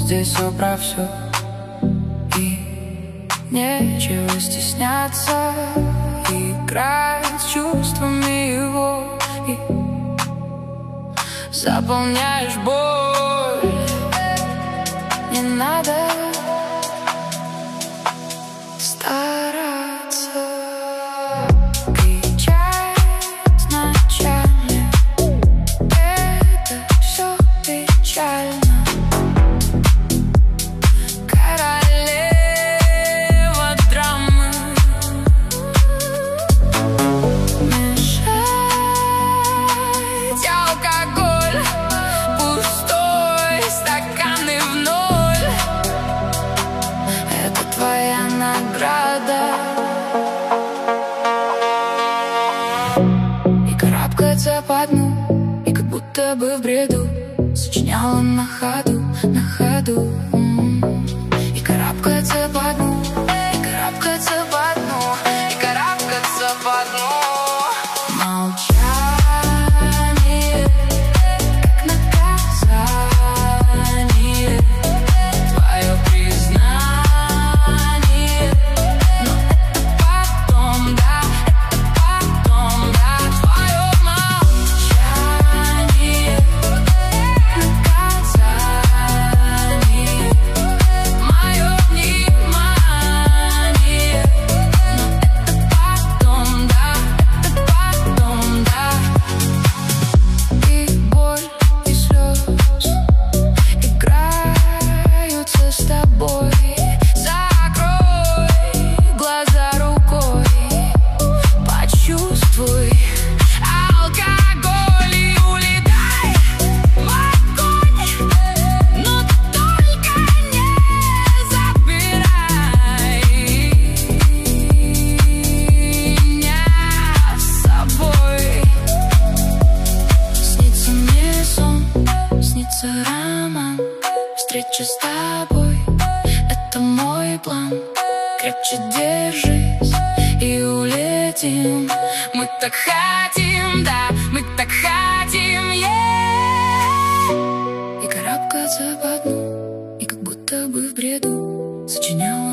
здесь все про все, и нечего стесняться. Играть с чувствами его, и заполняешь боль. Не надо стараться кричать ночами, это все печально. Королева драмы, мешать алкоголь, пустой стакан и в ноль. Это твоя награда. И карабкаться по дну, и как будто бы в бреду сочиняла на ходу, на ходу. И карабкаться по дну, и карабкаться по дну, и карабкаться по дну. Молчание, как наказание, твое признание. Но это потом, да, твое молчание, наказание, мое внимание. Но это потом, да, и боль, и слезы играются с тобой. Закрой глаза рукой, почувствуй алкоголь и улетай в огонь. Но только не забирай меня с собой. Снится мне сон, снится роман, встреча с тобой — это мой план. Крепче держись и улетим. Мы так хотим, да, мы так хотим, И карабкаться по дну, и как будто бы в бреду сочиняла